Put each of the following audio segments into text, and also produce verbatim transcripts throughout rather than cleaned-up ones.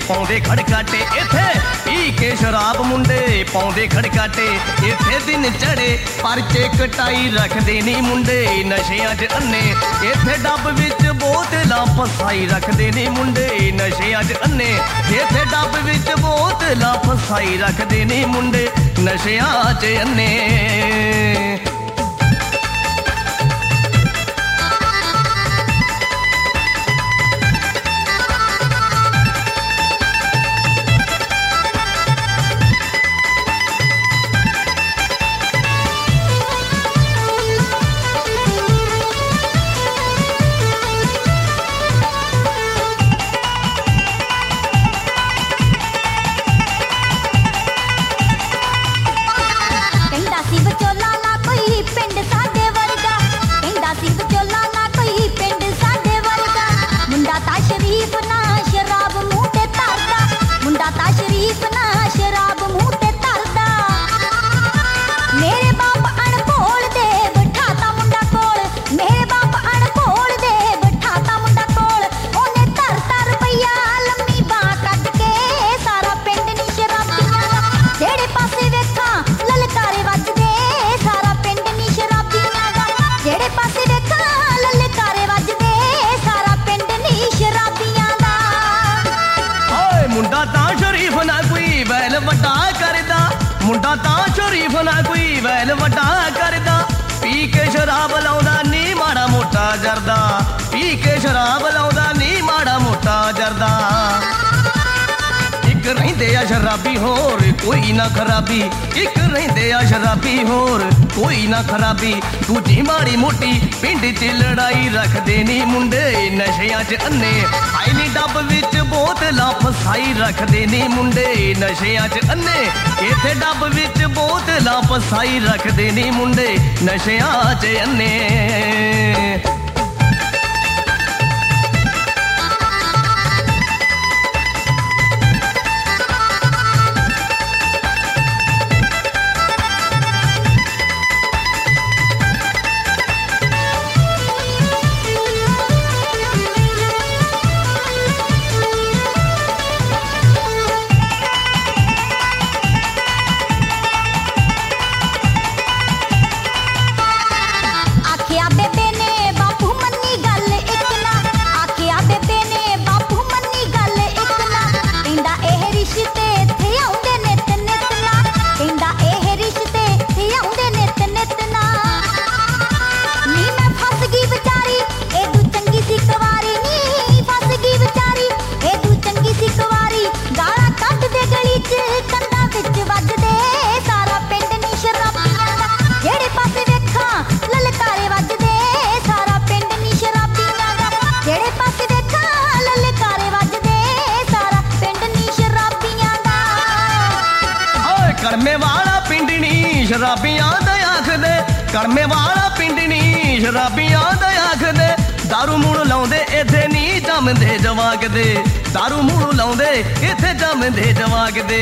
पाउंदे खड़काटे। इत्थे पी के शराब मुंडे पाउंदे खड़काटे। इत्थे दिन चढ़े परचे कटाई रखदे नी मुंडे नशियां च अन्ने। इत्थे डब विच बोतलां फसाई रखदे नी मुंडे नशियां च अन्ने। इत्थे डब विच बोतलां फसाई रखदे नी मुंडे नशियां च अन्ने। मुंडा तां शरीफ ना कोई वैल वड्डा करदा। पी के शराब लाउंदा नी माड़ा मोटा जरदा। पी के शराब लाउंदा नी माड़ा मोटा जरदा। इक रहिंदे आ शराबी होर कोई ना खराबी। इक रहिंदे आ शराबी होर कोई ना खराबी। दूजी माड़ी मोटी पिंड च लड़ाई रखदे नी मुंडे नशियां च अन्ने। आई नी डब विच बोतलां फसाई रखदे नी मुंडे नशियां च अन्ने। इत्थे डब विच बोतलां फसाई रखदे नी मुंडे नशियां च अन्ने। कड़मे वाला पिंडनी शराबियां दा आखदे। कड़मे वाला पिंडनी शराबियां दा आखदे। दारू मूड़ लाउंदे इत्थे नी जमदे जवाक दे। दारू मूड़ लाउंदे इत्थे जमदे जवाक दे।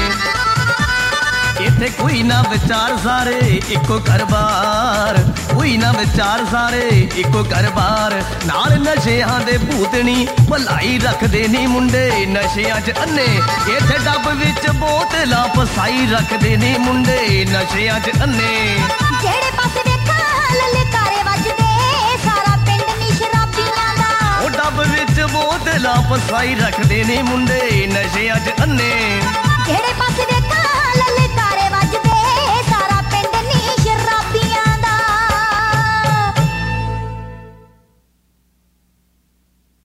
इत्थे कोई ना विचार सारे इको घरबार। कोई ना विचार सारे इको घरबार। नाल नशियां दे भूतनी भलाई रखदे नी मुंडे नशियां च अन्ने। इत्थे डब विच बोतलां फसाई रखदे नी मुंडे नशियां च अन्ने। जेड़े पासे देखा ललकारे वजदे सारा पिंड नी शराबियां दा। ओ डब विच बोतलां फसाई रखदे नी मुंडे नशियां च अन्ने। जेड़े पासे देखा